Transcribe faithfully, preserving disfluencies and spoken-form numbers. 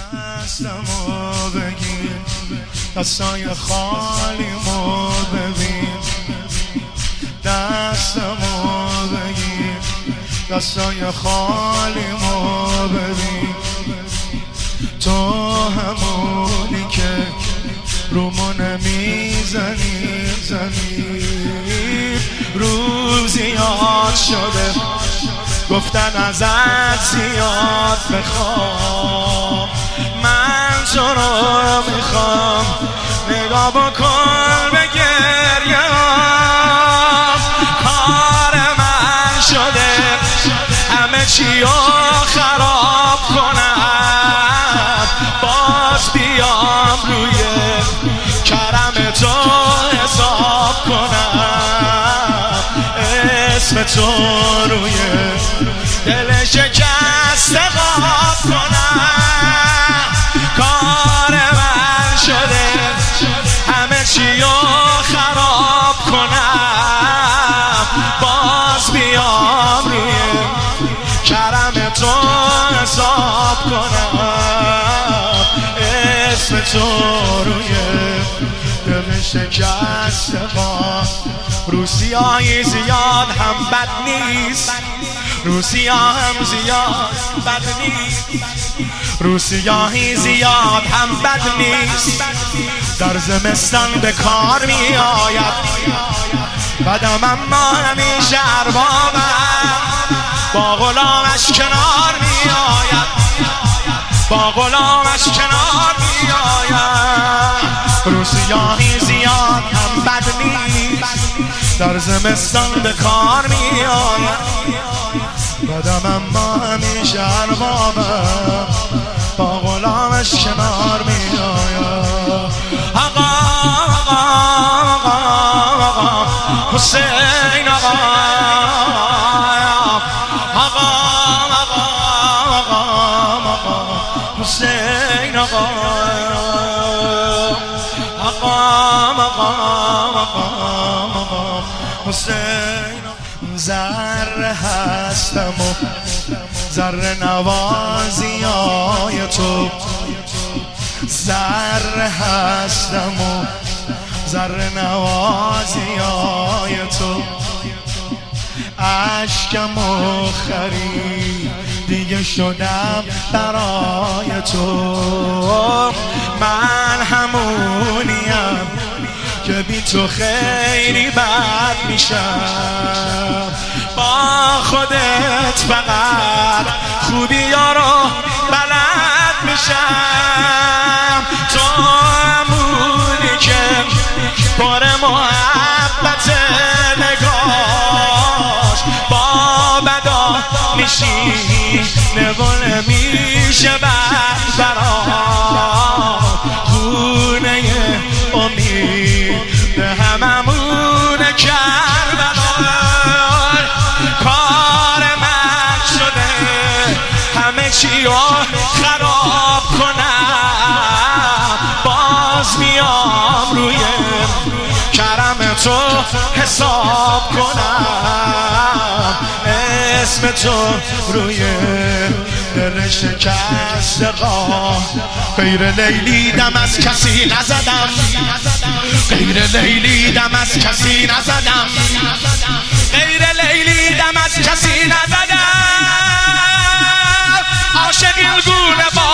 دستمو بگیر، دستای خالیمو ببین. دستمو بگیر، دستای خالیمو ببین. تو همونی که رومو نمیزنی زمین. روز یاد شده گفتن ازت زیاد بخوام، من تو رو میخوام. نگاه بکن به گریه‌ام، کار من شده همه چی رو خراب کنم. باز بیام روی کرم تو حساب کنم، اسم تو روی دل شکسته قاب کنم. کار من شده همه چی رو خراب کنم. باز بیام روی کرم تو حساب کنم، اسم تو روی دل شکسته قاب. روسیایی زیاد هم بد نیست، روسیا هم زیاد بد نیست. روسیایی زیاد هم بد نیست، در زمستان به کار می آید. بدم اما همیشه اربابم با غلامش کنار می آید، با غلامش کنار می آید. روسیایی زیاد هم بد نیست، در زمستان به کار می آید. بدم اما همیشه اربابم با غلامش کنار می آید. آقا آقا آقا آقا حسین آقا، آقا آقا آقا آقا حسین آقا، آقا آقا آقا آقا حسین. ذره هستم و ذره نوازی های تو، ذره هستم و ذره نوازی های تو. عشقم و خریدیه شدم برای تو. من همونیم که بی تو خیلی بد میشم. با خودت فقط خوبی ها رو بلد میشم. تو همونی که پر محبت نگاش با بدا میشی نبونه میشه بد برام. خونه امید به هممون کربلا، کار من شده همه چی رو خراب کنم. باز میام روی کرم تو حساب کنم، اسم تو روی دل شکسته قاب. غیر لیلی دم از کسی نزدم، غیر لیلی دم از کسی نزدم، غیر لیلی دم از کسی نزدم. عاشق این گونه با